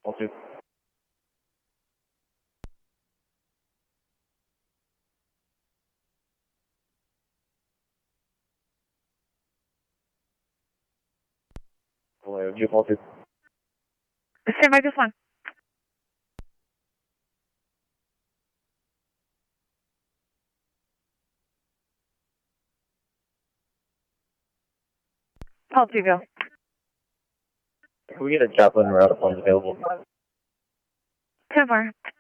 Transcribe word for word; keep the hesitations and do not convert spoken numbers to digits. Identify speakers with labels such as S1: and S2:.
S1: All two. Hello, Jeep all two.
S2: Stand by just one. Paul two, go.
S1: Can we get a chaplain route if one's available?
S2: ten four.